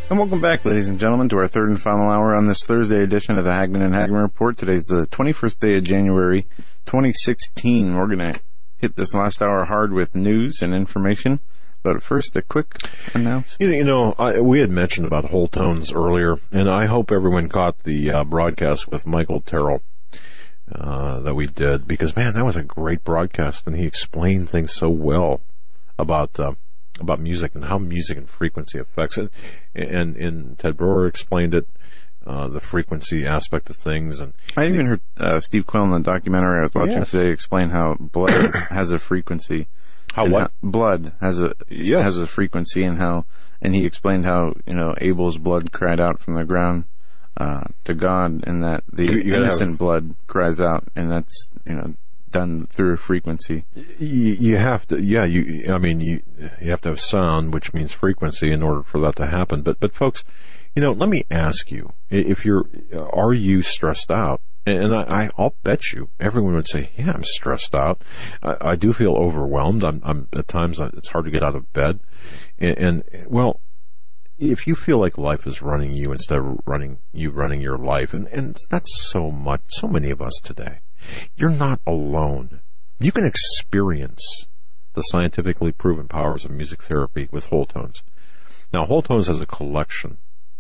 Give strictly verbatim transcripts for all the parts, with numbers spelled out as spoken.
And welcome back, ladies and gentlemen, to our third and final hour on this Thursday edition of the Hagman and Hagman Report. Today's the twenty-first day of January, twenty sixteen. We're going to hit this last hour hard with news and information. But first, a quick announcement. You know, you know I, we had mentioned about whole tones earlier, and I hope everyone caught the uh, broadcast with Michael Terrell uh, that we did, because, man, that was a great broadcast, and he explained things so well about uh, about music and how music and frequency affects it. And, and Ted Brewer explained it, uh, the frequency aspect of things. And I even heard uh, Steve Quill in the documentary I was watching yes. today explain how blood has a frequency. How what? How blood has a yes. has a frequency, and how, and he explained how, you know, Abel's blood cried out from the ground uh, to God, and that the you, you innocent blood cries out, and that's, you know, done through a frequency. You, you have to, yeah. You, I mean, you you have to have sound, which means frequency, in order for that to happen. But but folks, you know, let me ask you: if you're, are you stressed out? And I, I'll bet you everyone would say, yeah, I'm stressed out. I, I do feel overwhelmed. I'm, I'm at times it's hard to get out of bed. And, and well, if you feel like life is running you instead of running you running your life, and, and that's so much, so many of us today, you're not alone. You can experience the scientifically proven powers of music therapy with whole tones. Now, whole tones has a collection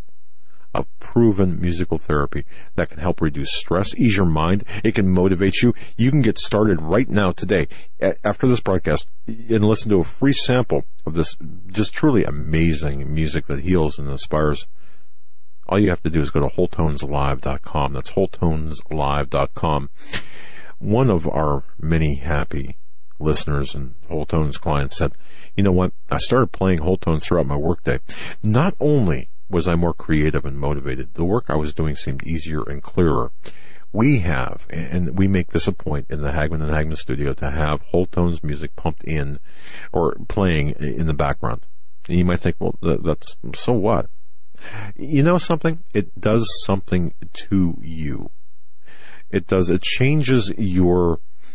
of proven musical therapy that can help reduce stress, ease your mind. It can motivate you. You can get started right now today after this broadcast and listen to a free sample of this just truly amazing music that heals and inspires. All you have to do is go to whole tones live dot com. That's whole tones live dot com. One of our many happy listeners and Whole Tones clients said, you know what? I started playing Whole Tones throughout my workday. Not only was I more creative and motivated, the work I was doing seemed easier and clearer. We have, and we make this a point in the Hagman and Hagman studio, to have Whole Tones music pumped in or playing in the background. And you might think, well, that's, so what? You know something? It does something to you. It does, it changes your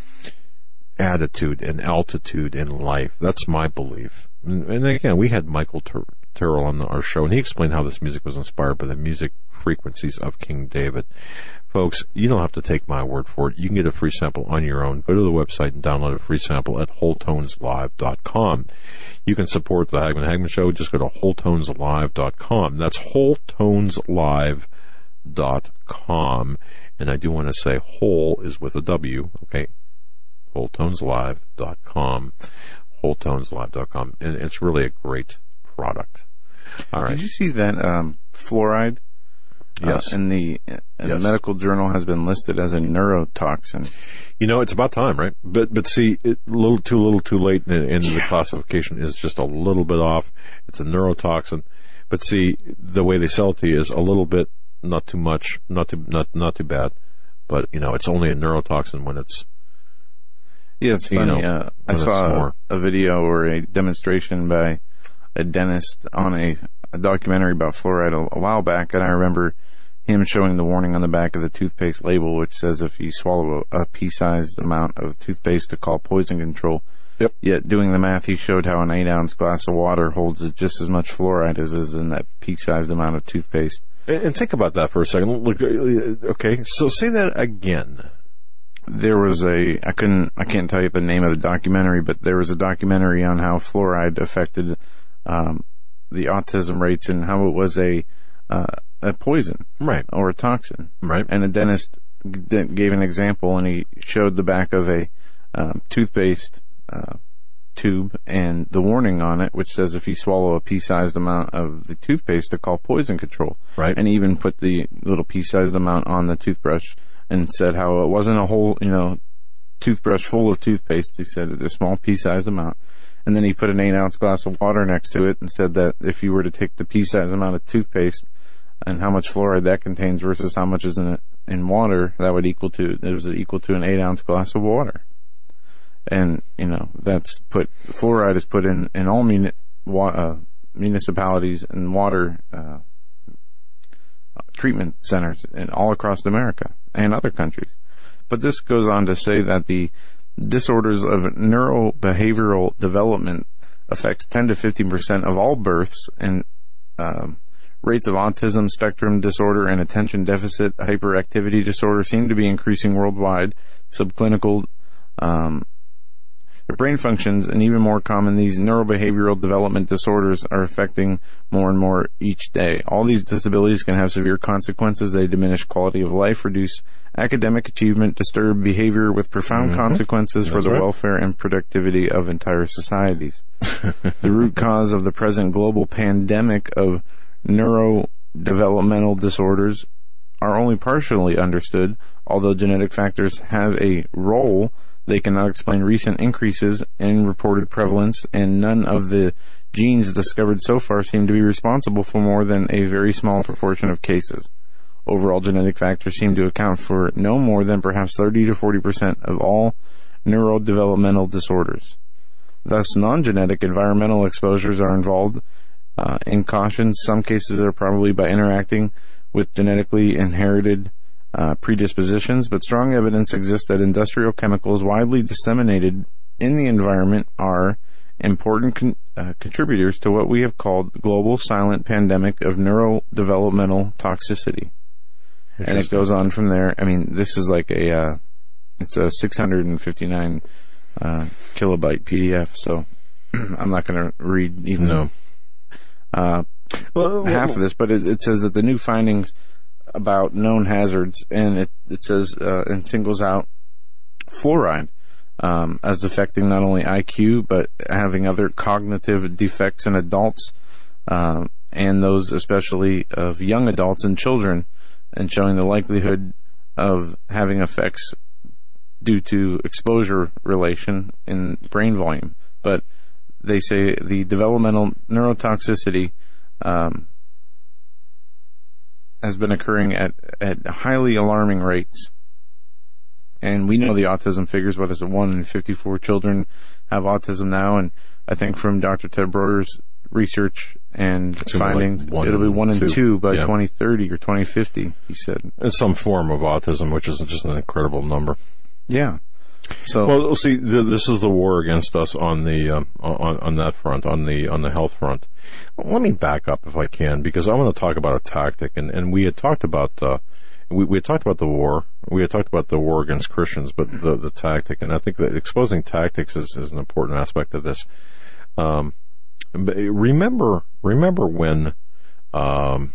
attitude and altitude in life. That's my belief. And, and again, we had Michael Ter- Terrell on our show, and he explained how this music was inspired by the music frequencies of King David. Folks, you don't have to take my word for it. You can get a free sample on your own. Go to the website and download a free sample at whole tones live dot com. You can support the Hagman Hagman Show. Just go to whole tones live dot com. That's whole tones live dot com. And I do want to say whole is with a W, okay? whole tones live dot com. whole tones live dot com. And it's really a great product. All right. Did you see that um, fluoride? Yes. Uh, in the in yes. the medical journal has been listed as a neurotoxin. You know, it's about time, right? But but see, it, a little too little too late, and, and the classification is just a little bit off. It's a neurotoxin. But see, the way they sell it to you is a little bit, not too much, not too not not too bad. But you know, it's only a neurotoxin when it's. Yeah, it's funny. Know, uh, I saw a, a video or a demonstration by a dentist on a, a documentary about fluoride a, a while back, and I remember him showing the warning on the back of the toothpaste label, which says if you swallow a, a pea-sized amount of toothpaste to call poison control. Yep. Yet doing the math, he showed how an eight-ounce glass of water holds just as much fluoride as is in that pea-sized amount of toothpaste. And, and think about that for a second. Look, okay, so say that again. There was a, I couldn't, I can't tell you the name of the documentary, but there was a documentary on how fluoride affected um, the autism rates and how it was a uh, a poison, right, or a toxin, right. And the dentist g- gave an example, and he showed the back of a um, toothpaste uh, tube and the warning on it, which says if you swallow a pea-sized amount of the toothpaste, to call poison control, right. And he even put the little pea-sized amount on the toothbrush. And said how it wasn't a whole, you know, toothbrush full of toothpaste. He said a small pea-sized amount. And then he put an eight-ounce glass of water next to it and said that if you were to take the pea-sized amount of toothpaste and how much fluoride that contains versus how much is in it, in water, that would equal to, it was equal to an eight-ounce glass of water. And, you know, that's put, fluoride is put in, in all muni, wa, uh, municipalities and water uh, treatment centers in all across America and other countries. But this goes on to say that the disorders of neurobehavioral development affects ten to fifteen percent of all births and um, Rates of autism spectrum disorder and attention deficit hyperactivity disorder seem to be increasing worldwide. Subclinical um, brain functions, and even more common, these neurobehavioral development disorders are affecting more and more each day. All these disabilities can have severe consequences. They diminish quality of life, reduce academic achievement, disturb behavior with profound mm-hmm. consequences That's for the right. welfare and productivity of entire societies. The root cause of the present global pandemic of neurodevelopmental disorders are only partially understood. Although genetic factors have a role, they cannot explain recent increases in reported prevalence, and none of the genes discovered so far seem to be responsible for more than a very small proportion of cases. Overall, genetic factors seem to account for no more than perhaps thirty to forty percent of all neurodevelopmental disorders. Thus, non-genetic environmental exposures are involved. Uh, in caution, some cases are probably by interacting with genetically inherited uh, predispositions, but strong evidence exists that industrial chemicals widely disseminated in the environment are important con- uh, contributors to what we have called the global silent pandemic of neurodevelopmental toxicity. And it goes on from there. I mean, this is like a, uh, it's a six hundred fifty-nine uh, kilobyte P D F, so I'm not going to read even no. uh, well, half well, of this, but it, it says that the new findings about known hazards, and it, it says, uh, and singles out fluoride um, as affecting not only I Q, but having other cognitive defects in adults, uh, and those especially of young adults and children, and showing the likelihood of having effects due to exposure relation in brain volume. But they say the developmental neurotoxicity um, has been occurring at, at highly alarming rates. And we know the autism figures, what is it, one in fifty-four children have autism now, and I think from Doctor Ted Broder's research and findings, like it'll be one in two, two by yeah. twenty thirty or twenty fifty, he said. It's some form of autism, which is just an incredible number. Yeah. So, well, see, the, this is the war against us on the um, on on that front, on the on the health front. Let me back up if I can, because I want to talk about a tactic, and, and we had talked about uh, we we had talked about the war, we had talked about the war against Christians, but the the tactic, and I think that exposing tactics is, is an important aspect of this. Um, but remember, remember when um,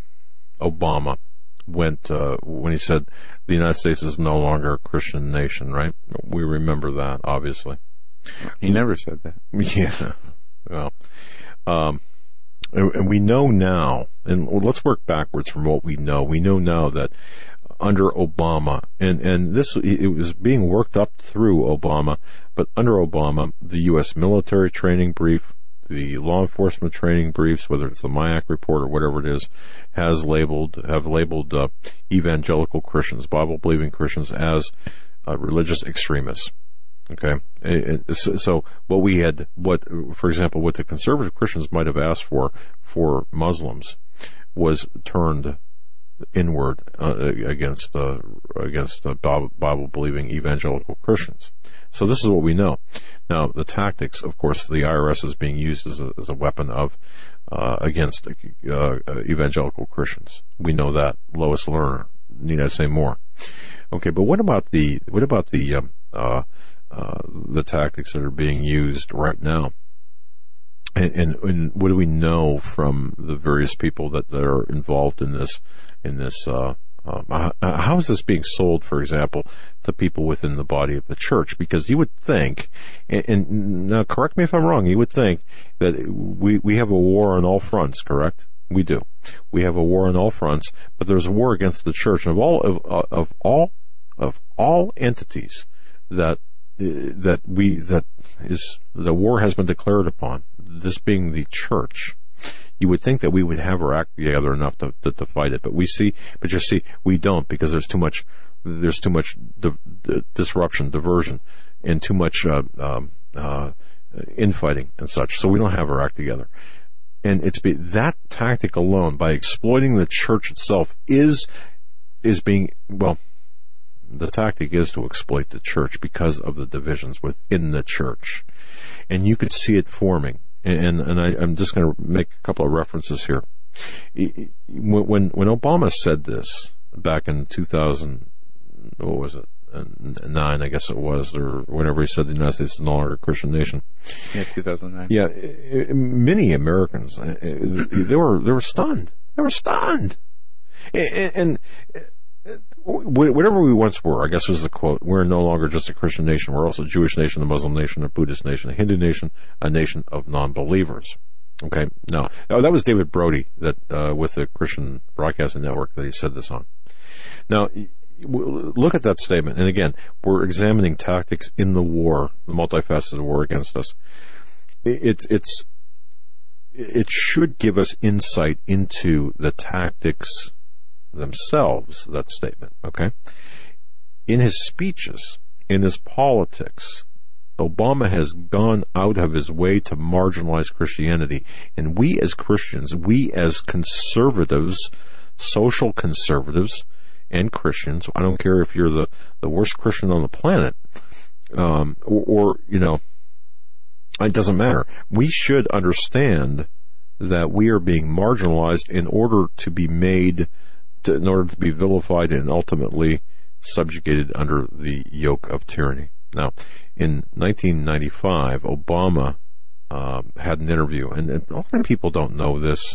Obama went uh, when he said the United States is no longer a Christian nation, right? We remember that, obviously. He never said that. Yeah. Well, um, and, and we know now, and let's work backwards from what we know. We know now that under Obama, and, and this, it was being worked up through Obama, but under Obama, the U S military training brief, the law enforcement training briefs, whether it's the MIAC report or whatever it is, has labeled, have labeled uh, evangelical Christians, Bible-believing Christians, as uh, religious extremists. Okay? It, it, so what we had, what, for example, what the conservative Christians might have asked for, for Muslims, was turned inward uh, against, uh, against uh, Bible-believing evangelical Christians. So this is what we know. Now, the tactics, of course, the I R S is being used as a, as a weapon of uh, against uh, evangelical Christians. We know that. Lois Lerner. Need I say more? Okay, but what about the what about the um, uh, uh, the tactics that are being used right now? And, and, and what do we know from the various people that, that are involved in this in this? Uh, Um, how is this being sold, for example, to people within the body of the church? Because you would think, and, and now correct me if I'm wrong, you would think that we, we have a war on all fronts, correct? We do. We have a war on all fronts, but there's a war against the church. And of all of, of all of all entities that that we that is the war has been declared upon, this being the church. You would think that we would have our act together enough to, to, to fight it, but we see, but you see, we don't, because there's too much, there's too much di- di- disruption, diversion, and too much uh, um, uh, infighting and such. So we don't have our act together, and it's be, that tactic alone, by exploiting the church itself, is is being well. The tactic is to exploit the church because of the divisions within the church, and you could see it forming. And, and I, I'm just going to make a couple of references here. When, when, when Obama said this back in two thousand, what was it, nine, I guess it was, or whenever he said the United States is no longer a Christian nation. Yeah, two thousand nine. Yeah, many Americans, they were, they were stunned. They were stunned. And, and whatever we once were, I guess was the quote, we're no longer just a Christian nation. We're also a Jewish nation, a Muslim nation, a Buddhist nation, a Hindu nation, a nation of non-believers. Okay, now, now that was David Brody that uh, with the Christian Broadcasting Network that he said this on. Now, look at that statement. And again, we're examining tactics in the war, the multifaceted war against us. It's, it's, it should give us insight into the tactics themselves, that statement, okay? In his speeches, in his politics, Obama has gone out of his way to marginalize Christianity. And we as Christians, we as conservatives, social conservatives and Christians, I don't care if you're the, the worst Christian on the planet, um, or, or, you know, it doesn't matter. We should understand that we are being marginalized in order to be made, to, in order to be vilified and ultimately subjugated under the yoke of tyranny. Now, in nineteen ninety-five, Obama uh, had an interview, and, and a lot of people don't know this.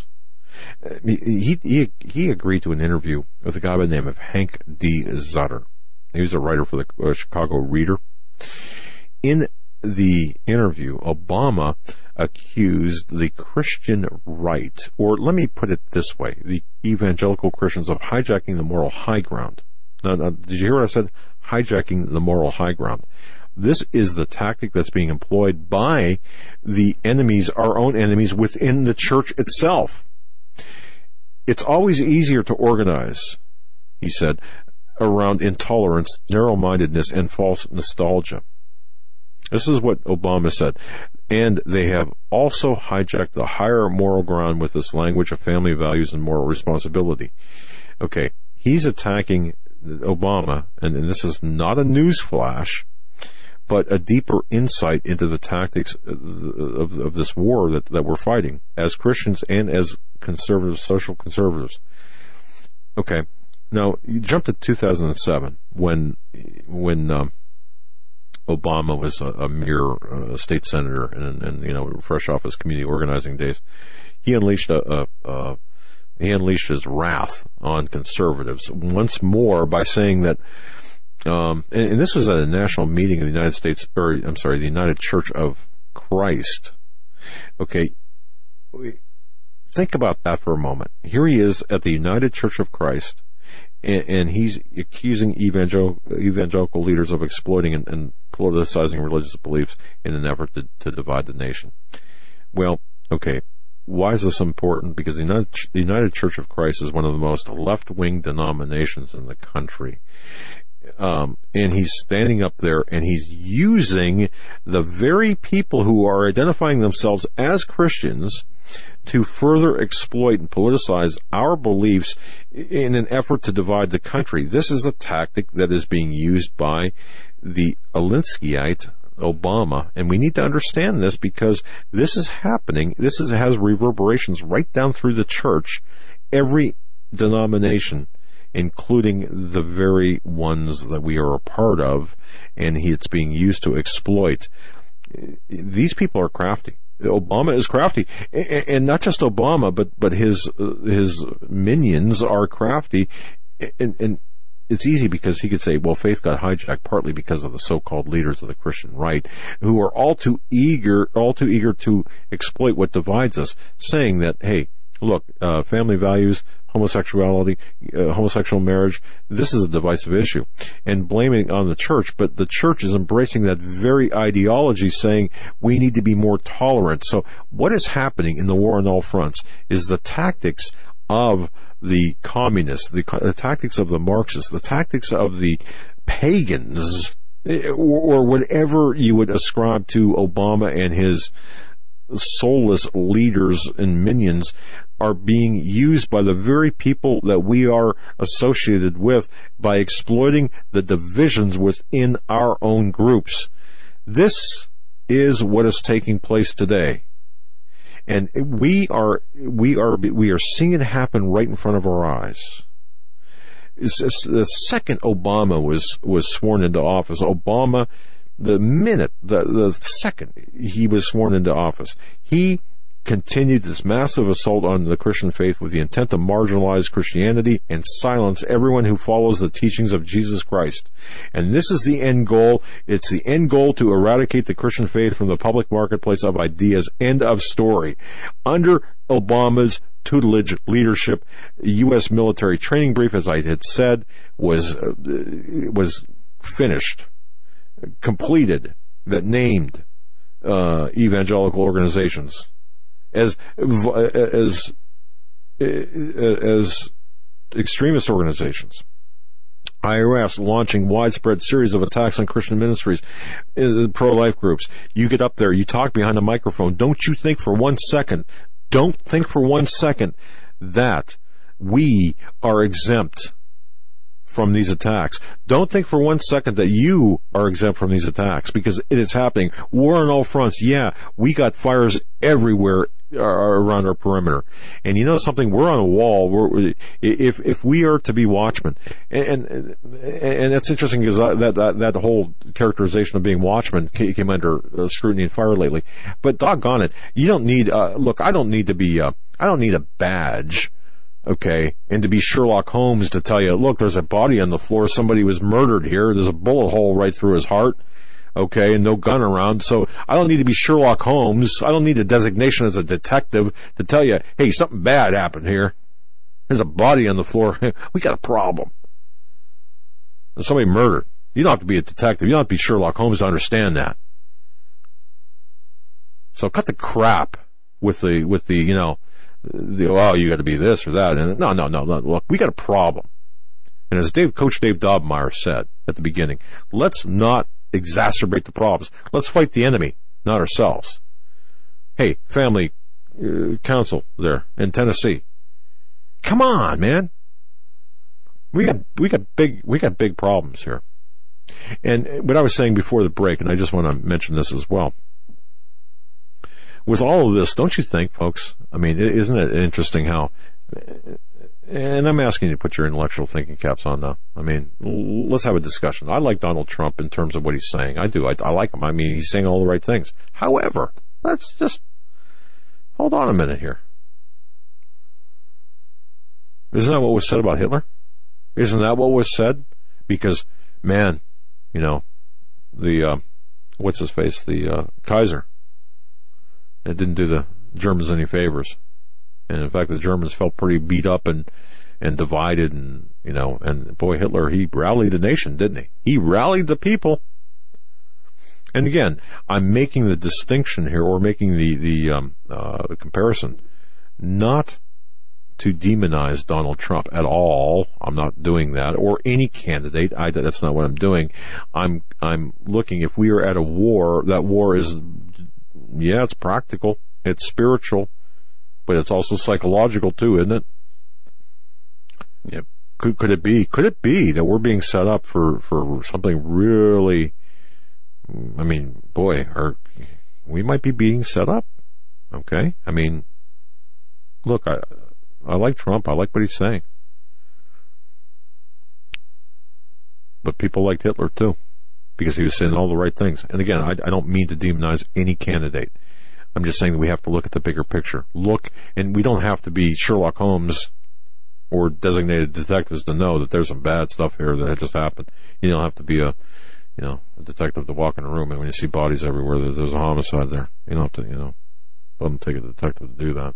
He, he he agreed to an interview with a guy by the name of Hank D. Zutter. He was a writer for the uh, Chicago Reader. In the interview, Obama accused the Christian right, or let me put it this way, the evangelical Christians of hijacking the moral high ground. Now, now, did you hear what I said? Hijacking the moral high ground. This is the tactic that's being employed by the enemies, our own enemies within the church itself. It's always easier to organize, he said, around intolerance, narrow-mindedness, and false nostalgia. This is what Obama said. And they have also hijacked the higher moral ground with this language of family values and moral responsibility. Okay, he's attacking Obama, and, and this is not a news flash, but a deeper insight into the tactics of, of, of this war that, that we're fighting as Christians and as conservatives, social conservatives. Okay, now you jump to two thousand seven when when um, Obama was a, a mere uh, state senator and, and you know fresh off his community organizing days. He unleashed a, a, a he unleashed his wrath on conservatives once more by saying that. Um, and, and this was at a national meeting of the United States, or I'm sorry, the United Church of Christ. Okay, think about that for a moment. Here he is at the United Church of Christ, and, and he's accusing evangel- evangelical leaders of exploiting and, and politicizing religious beliefs in an effort to, to divide the nation. Well, okay. Why is this important? Because the United, the United Church of Christ is one of the most left-wing denominations in the country. Um, and he's standing up there and he's using the very people who are identifying themselves as Christians to further exploit and politicize our beliefs in an effort to divide the country. This is a tactic that is being used by the Alinskyite Obama, and we need to understand this because this is happening. This is, has reverberations right down through the church, every denomination, including the very ones that we are a part of, and he, it's being used to exploit. These people are crafty. Obama is crafty, and not just Obama, but but his uh, his minions are crafty, and, and it's easy because he could say, well, faith got hijacked partly because of the so-called leaders of the Christian right, who are all too eager, all too eager to exploit what divides us, saying that, hey, look, uh, family values, homosexuality, uh, homosexual marriage, this is a divisive issue, and blaming it on the church, but the church is embracing that very ideology, saying we need to be more tolerant. So what is happening in the war on all fronts is the tactics of the communists, the, the tactics of the Marxists, the tactics of the pagans, or, or whatever you would ascribe to Obama and his soulless leaders and minions, are being used by the very people that we are associated with by exploiting the divisions within our own groups. This is what is taking place today. And we are, we are, we are seeing it happen right in front of our eyes. It's, it's the second Obama was, was sworn into office, Obama, the minute, the, the second he was sworn into office, he continued this massive assault on the Christian faith with the intent to marginalize Christianity and silence everyone who follows the teachings of Jesus Christ. And this is the end goal. It's the end goal to eradicate the Christian faith from the public marketplace of ideas. End of story. Under Obama's tutelage leadership, U S military training brief, as I had said, was uh, was finished, completed, that named uh, evangelical organizations as as as extremist organizations. I R S launching widespread series of attacks on Christian ministries, pro-life groups. You get up there, you talk behind a microphone. Don't you think for one second, don't think for one second that we are exempt from these attacks. Don't think for one second that you are exempt from these attacks, because it is happening. War on all fronts. Yeah, we got fires everywhere around our perimeter. And you know something? We're on a wall. We're, if if we are to be watchmen, and and, and that's interesting because that, that that whole characterization of being watchmen came under scrutiny and fire lately. But doggone it, you don't need. Uh, look, I don't need to be. Uh, I don't need a badge. Okay, and to be Sherlock Holmes to tell you, look, there's a body on the floor. Somebody was murdered here. There's a bullet hole right through his heart. Okay, and no gun around. So I don't need to be Sherlock Holmes. I don't need a designation as a detective to tell you, hey, something bad happened here. There's a body on the floor. We got a problem. There's somebody murdered. You don't have to be a detective. You don't have to be Sherlock Holmes to understand that. So cut the crap with the, with the, you know, the, oh, you got to be this or that. And no, no, no, no. Look, we got a problem. And as Dave, Coach Dave Dobmeyer said at the beginning, let's not exacerbate the problems. Let's fight the enemy, not ourselves. Hey, family uh, council there in Tennessee. Come on, man. We got, we got big, we got big problems here. And what I was saying before the break, and I just want to mention this as well. With all of this, don't you think, folks? I mean, isn't it interesting how, and I'm asking you to put your intellectual thinking caps on now. I mean, let's have a discussion. I like Donald Trump in terms of what he's saying. I do. I, I like him. I mean, he's saying all the right things. However, let's just hold on a minute here. Isn't that what was said about Hitler? Isn't that what was said? Because, man, you know, the, uh, what's his face? The, uh, Kaiser. It didn't do the Germans any favors. And in fact, the Germans felt pretty beat up and, and divided and, you know, and boy, Hitler, he rallied the nation, didn't he? He rallied the people. And again, I'm making the distinction here, or making the, the, um, uh, comparison, not to demonize Donald Trump at all. I'm not doing that, or any candidate. I, that's not what I'm doing. I'm, I'm looking, if we are at a war, that war is, yeah, it's practical, it's spiritual, but it's also psychological too, isn't it? Yep. Could could it be? Could it be that we're being set up for, for something really? I mean, boy, or we might be being set up. Okay, I mean, look, I I like Trump. I like what he's saying, but people liked Hitler too, because he was saying all the right things. And again, I, I don't mean to demonize any candidate. I'm just saying that we have to look at the bigger picture. Look, and we don't have to be Sherlock Holmes or designated detectives to know that there's some bad stuff here that just happened. You don't have to be a, you know, a detective to walk in a room and when you see bodies everywhere, there's, there's a homicide there. You don't have to, you know, doesn't take a detective to do that.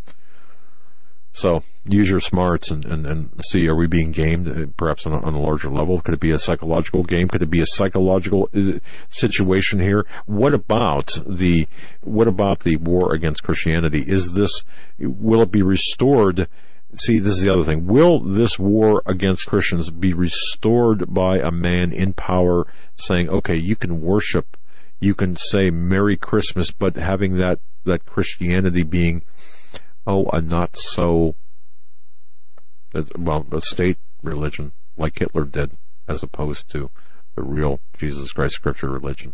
So use your smarts and, and, and see, are we being gamed perhaps on a, on a larger level? Could it be a psychological game? Could it be a psychological situation here? What about the, what about the war against Christianity? Is this, will it be restored? See, this is the other thing. Will this war against Christians be restored by a man in power saying, okay, you can worship, you can say Merry Christmas, but having that, that Christianity being, oh, a not so, well, a state religion, like Hitler did, as opposed to the real Jesus Christ Scripture religion.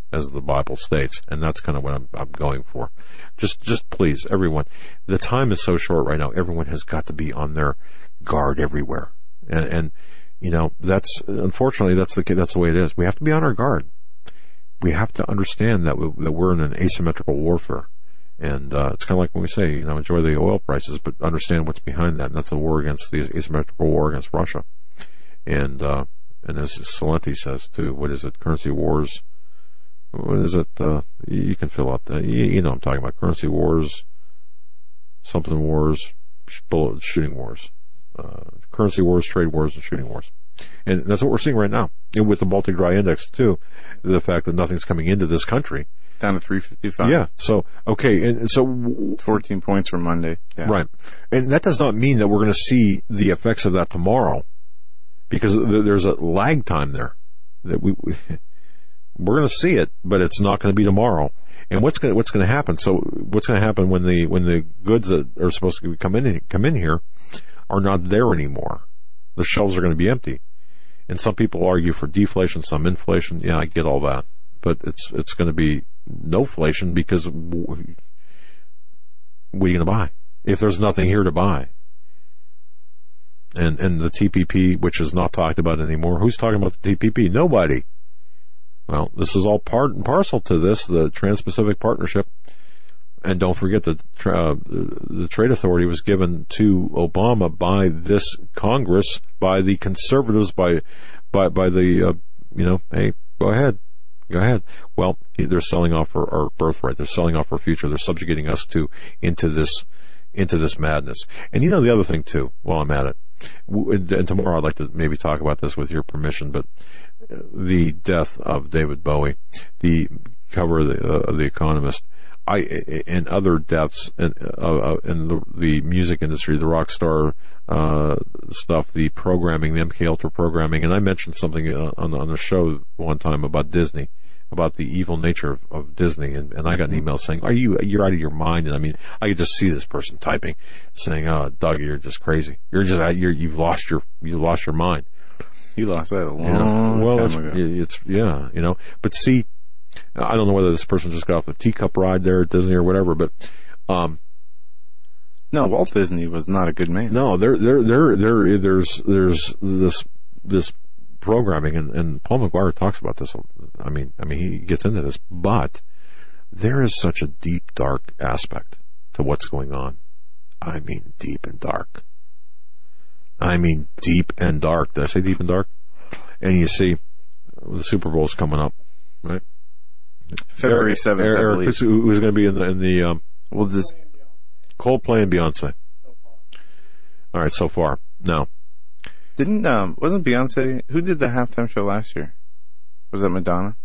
as the Bible states, and that's kind of what I'm, I'm going for. Just, just please, everyone. The time is so short right now. Everyone has got to be on their guard everywhere, and, and you know that's unfortunately that's the that's the way it is. We have to be on our guard. We have to understand that we, that we're in an asymmetrical warfare, and uh, it's kind of like when we say, you know, enjoy the oil prices, but understand what's behind that, and that's a war against the asymmetrical war against Russia, and uh, and as Salenti says too, what is it? Currency wars. What is it? Uh, you can fill out that. You, you know, I'm talking about currency wars, something wars, bullet shooting wars, uh, currency wars, trade wars, and shooting wars. And that's what we're seeing right now. And with the Baltic Dry Index, too, the fact that nothing's coming into this country. Down to three fifty-five. Yeah. So, okay. And so. fourteen points from Monday. Yeah. Right. And that does not mean that we're going to see the effects of that tomorrow, because there's a lag time there. That we, we we're going to see it, but it's not going to be tomorrow. And what's going to, what's going to happen? So, what's going to happen when the when the goods that are supposed to come in come in here are not there anymore? The shelves are going to be empty. And some people argue for deflation, some inflation. Yeah, I get all that. But it's it's going to be no inflation, because what are you going to buy if there's nothing here to buy? And and the T P P, which is not talked about anymore. Who's talking about the T P P? Nobody. Well, this is all part and parcel to this, the Trans-Pacific Partnership. And don't forget that uh, the trade authority was given to Obama by this Congress, by the conservatives, by by by the uh, you know, hey, go ahead, go ahead. Well, they're selling off our, our birthright. They're selling off our future. They're subjugating us to into this into this madness. And you know the other thing too. While I'm at it, and tomorrow I'd like to maybe talk about this with your permission, but the death of David Bowie, the cover of the, uh, of the Economist. I and other deaths in, uh, in the, the music industry, the rock star uh, stuff, the programming, the M K Ultra programming, and I mentioned something on the, on the show one time about Disney, about the evil nature of, of Disney, and, and I got an email saying, "Are you you're out of your mind?" And I mean, I could just see this person typing, saying, "Oh, Doug, you're just crazy. You're just you're you've lost your you lost your mind." He lost that a long you know? well, time it's, ago. it's yeah, you know, but see. I don't know whether this person just got off the teacup ride there at Disney or whatever, but um, no, Walt Disney was not a good man. No, there, there, there, there, there's, there's this, this programming, and, and Paul McGuire talks about this. I mean, I mean, he gets into this, but there is such a deep, dark aspect to what's going on. I mean, deep and dark. I mean, deep and dark. Did I say deep and dark? And you see, the Super Bowl's coming up, right? February seventh, Eric, I Eric, believe. who's going to be in the, in the um, well, this Coldplay and Beyonce. All right, so far. Now, didn't um wasn't Beyonce who did the halftime show last year? Was that Madonna?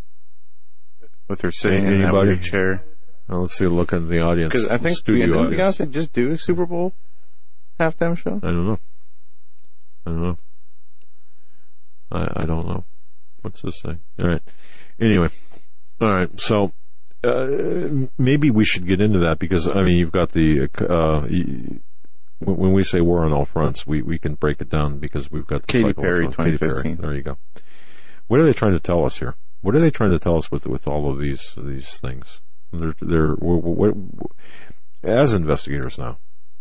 With her sitting in that Anybody? weird chair. Well, let's see. Look in the audience. Because I think studio didn't audience. Beyonce just do a Super Bowl halftime show? I don't know. I don't know. I I don't know. What's this thing? All right. Anyway. All right, so uh, maybe we should get into that, because I mean, you've got the uh, you, when we say war on all fronts, we, we can break it down, because we've got the Katy cycle Perry, of, twenty Katy fifteen. Perry. There you go. What are they trying to tell us here? What are they trying to tell us with with all of these these things? They're they're what, what, as investigators now,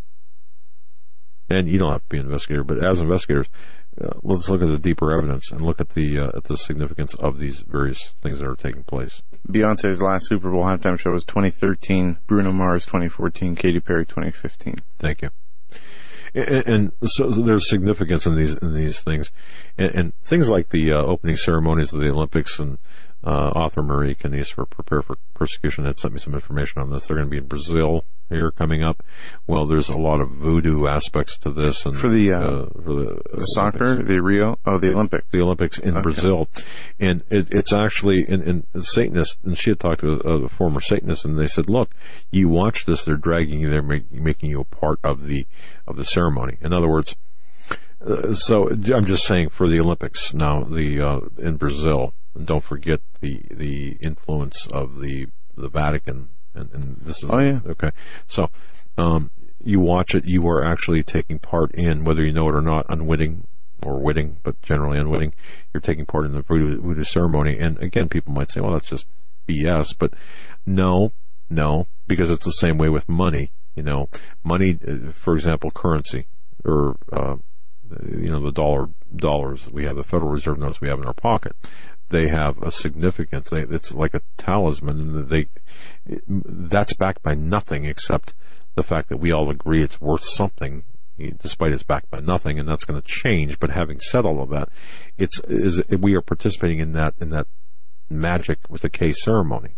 and you don't have to be an investigator, but as investigators. Uh, let's look at the deeper evidence and look at the uh, at the significance of these various things that are taking place. Beyonce's last Super Bowl halftime show was twenty thirteen, Bruno Mars twenty fourteen, Katy Perry twenty fifteen. Thank you. And, and so there's significance in these in these things, and, and things like the uh, opening ceremonies of the Olympics. And uh, author Marie Canise for Prepare for Persecution had sent me some information on this. They're going to be in Brazil here coming up. Well, there's a lot of voodoo aspects to this, and for the uh, uh, for the, the soccer, the Rio, oh, the Olympics, the Olympics in okay. Brazil, and it, it's actually in, in Satanists. And she had talked to a, a former Satanist, and they said, "Look, you watch this; they're dragging you, they're make, making you a part of the of the ceremony." In other words, uh, so I'm just saying for the Olympics now, the uh, in Brazil, and don't forget the the influence of the the Vatican. And, and this is oh yeah okay. So um, you watch it. You are actually taking part in, whether you know it or not, unwitting or witting, but generally unwitting, you're taking part in the voodoo, voodoo ceremony. And again, people might say, well, that's just B S. But no, no, because it's the same way with money. You know, money, for example, currency, or, uh, you know, the dollar, dollars we have, the Federal Reserve notes we have in our pocket. They have a significance. They, it's like a talisman, and they, that's backed by nothing except the fact that we all agree it's worth something, despite it's backed by nothing, and that's going to change. But having said all of that, it's is we are participating in that in that magic with the K ceremony.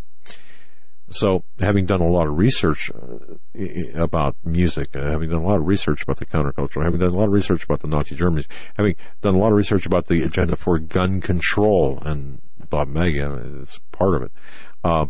So, having done a lot of research uh, about music, uh, having done a lot of research about the counterculture, having done a lot of research about the Nazi Germany, having done a lot of research about the agenda for gun control, and Bob Mega is part of it. Uh,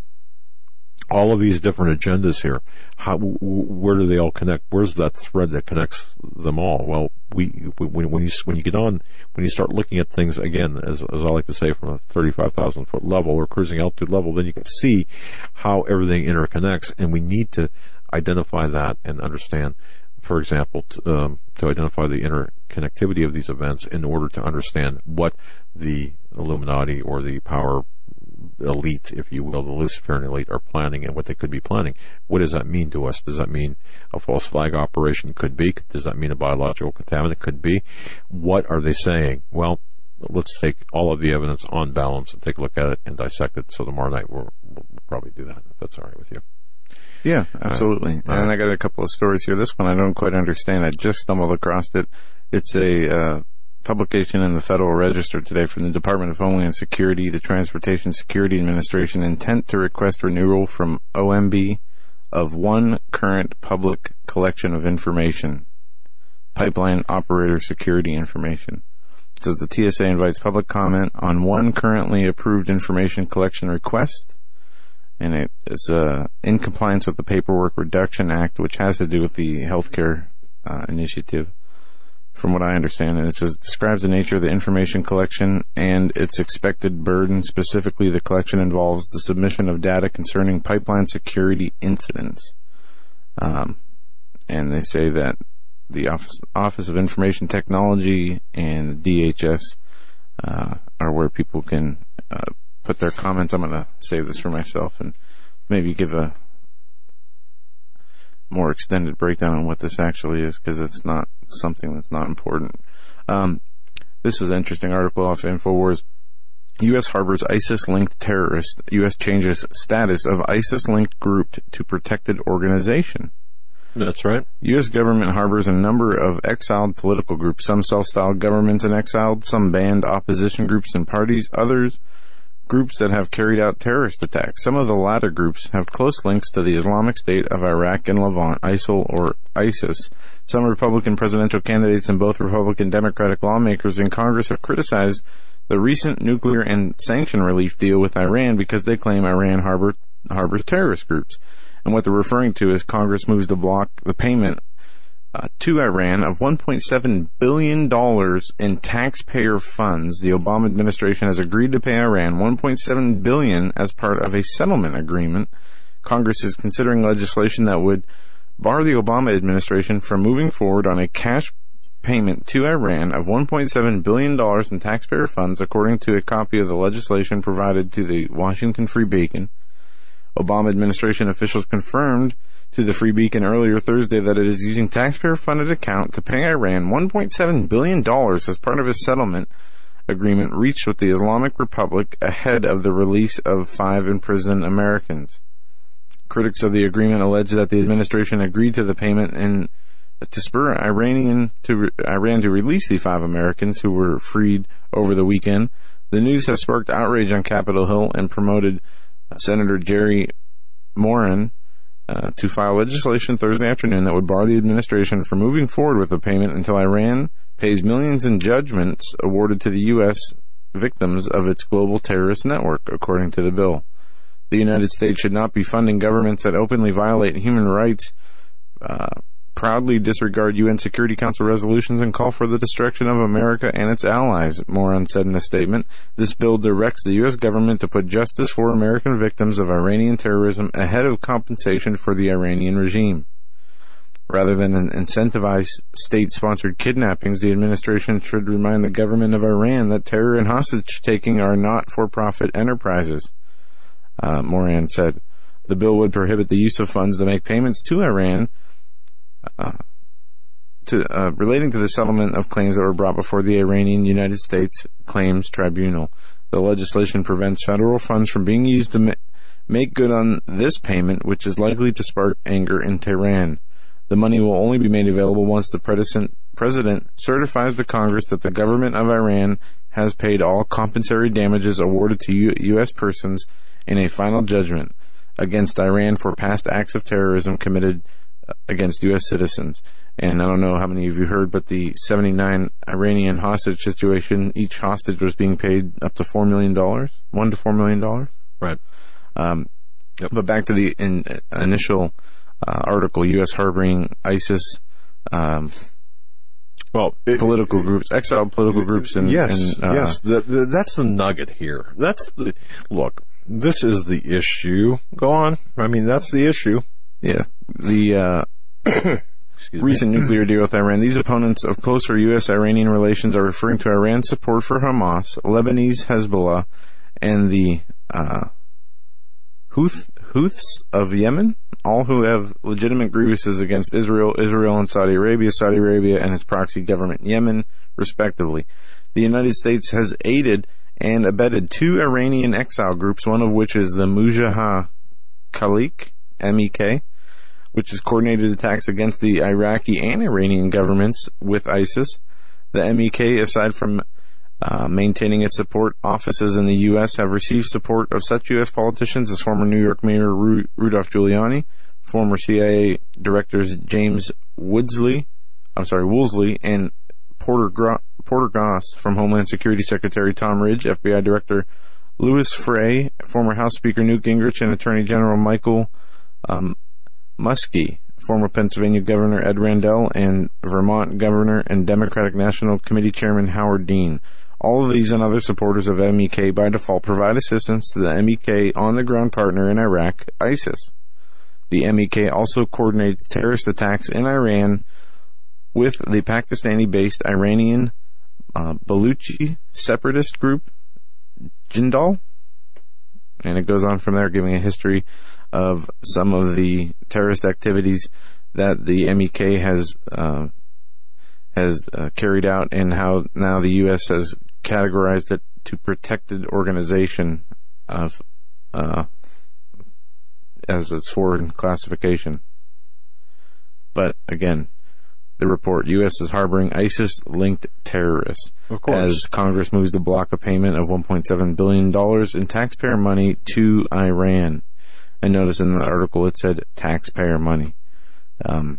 all of these different agendas here, how, w- where do they all connect? Where's that thread that connects them all? Well, we, when, when you, when you get on, when you start looking at things again, as, as I like to say, from a thirty-five thousand foot level or cruising altitude level, then you can see how everything interconnects, and we need to identify that and understand, for example, to, um, to identify the interconnectivity of these events in order to understand what the Illuminati or the power elite, if you will, the Luciferian elite, are planning and what they could be planning. What does that mean to us? Does that mean a false flag operation? Could be. Does that mean a biological contaminant? Could be. What are they saying? Well, let's take all of the evidence on balance and take a look at it and dissect it. So tomorrow night we'll, we'll probably do that, if that's all right with you. Yeah, absolutely. Uh, and I got a couple of stories here. This one I don't quite understand. I just stumbled across it. It's a uh, publication in the Federal Register today from the Department of Homeland Security, the Transportation Security Administration, intent to request renewal from O M B of one current public collection of information, pipeline operator security information. It says the T S A invites public comment on one currently approved information collection request, and it is uh, in compliance with the Paperwork Reduction Act, which has to do with the healthcare uh, initiative. From what I understand, and it says describes the nature of the information collection and its expected burden. Specifically, the collection involves the submission of data concerning pipeline security incidents. Um, and they say that the Office, Office of Information Technology and the D H S uh, are where people can uh, put their comments. I'm going to save this for myself and maybe give a more extended breakdown on what this actually is, because it's not something that's not important. Um, this is an interesting article off InfoWars. U S harbors ISIS-linked terrorist. U S changes status of ISIS-linked group to protected organization. That's right. U S government harbors a number of exiled political groups, some self-styled governments and exiled, some banned opposition groups and parties, others groups that have carried out terrorist attacks. Some of the latter groups have close links to the Islamic State of Iraq and Levant, ISIL or ISIS. Some Republican presidential candidates and both Republican Democratic lawmakers in Congress have criticized the recent nuclear and sanction relief deal with Iran because they claim Iran harbor, harbors terrorist groups. And what they're referring to is Congress moves to block the payment Uh, to Iran of one point seven billion dollars in taxpayer funds. The Obama administration has agreed to pay Iran one point seven billion dollars as part of a settlement agreement. Congress is considering legislation that would bar the Obama administration from moving forward on a cash payment to Iran of one point seven billion dollars in taxpayer funds, according to a copy of the legislation provided to the Washington Free Beacon. Obama administration officials confirmed to the Free Beacon earlier Thursday that it is using taxpayer-funded account to pay Iran one point seven billion dollars as part of a settlement agreement reached with the Islamic Republic ahead of the release of five imprisoned Americans. Critics of the agreement allege that the administration agreed to the payment and to spur Iranian to Iran to release the five Americans who were freed over the weekend. The news has sparked outrage on Capitol Hill and promoted Senator Jerry Moran Uh, to file legislation Thursday afternoon that would bar the administration from moving forward with the payment until Iran pays millions in judgments awarded to the U S victims of its global terrorist network, according to the bill. The United States should not be funding governments that openly violate human rights, uh, proudly disregard U N Security Council resolutions, and call for the destruction of America and its allies, Moran said in a statement. This bill directs the U S government to put justice for American victims of Iranian terrorism ahead of compensation for the Iranian regime. Rather than incentivize state-sponsored kidnappings, the administration should remind the government of Iran that terror and hostage-taking are not for-profit enterprises. Uh, Moran said the bill would prohibit the use of funds to make payments to Iran uh, to, uh, relating to the settlement of claims that were brought before the Iranian United States Claims Tribunal. The legislation prevents federal funds from being used to ma- make good on this payment, which is likely to spark anger in Tehran. The money will only be made available once the president certifies to Congress that the government of Iran has paid all compensatory damages awarded to U- U.S. persons in a final judgment against Iran for past acts of terrorism committed against U S citizens. And I don't know how many of you heard, but the seventy-nine Iranian hostage situation, each hostage was being paid up to four million dollars, one to four million dollars. Right. Um, yep. But back to the in, initial uh, article, U S harboring ISIS, um, well, it, political groups, exiled political groups. And, yes, and, uh, yes, the, the, that's the nugget here. That's the, look, this is the issue. Go on. I mean, that's the issue. Yeah. The, uh, recent nuclear deal with Iran. These opponents of closer U S-Iranian relations are referring to Iran's support for Hamas, Lebanese Hezbollah, and the uh, Houth, Houths of Yemen, all who have legitimate grievances against Israel, Israel and Saudi Arabia, Saudi Arabia and its proxy government Yemen, respectively. The United States has aided and abetted two Iranian exile groups, one of which is the Mujahideen Khalik, M E K, which has coordinated attacks against the Iraqi and Iranian governments with ISIS. The M E K, aside from uh, maintaining its support offices in the U S, have received support of such U S politicians as former New York Mayor Ru- Rudolph Giuliani, former C I A directors James Woodsley, I'm sorry, Woolsey, and Porter, Gro- Porter Goss, from Homeland Security Secretary Tom Ridge, F B I Director Louis Frey, former House Speaker Newt Gingrich, and Attorney General Michael um, Muskie, former Pennsylvania Governor Ed Randell, and Vermont Governor and Democratic National Committee Chairman Howard Dean. All of these and other supporters of M E K by default provide assistance to the M E K on-the-ground partner in Iraq, ISIS. The M E K also coordinates terrorist attacks in Iran with the Pakistani-based Iranian uh, Baluchi separatist group, Jindal. And it goes on from there, giving a history of some of the terrorist activities that the M E K has uh, has uh, carried out, and how now the U S has categorized it to protected organization of uh, as its foreign classification. But again, the report: U S is harboring ISIS-linked terrorists. Of course. As Congress moves to block a payment of one point seven billion dollars in taxpayer money to Iran. And notice in the article it said taxpayer money. Um,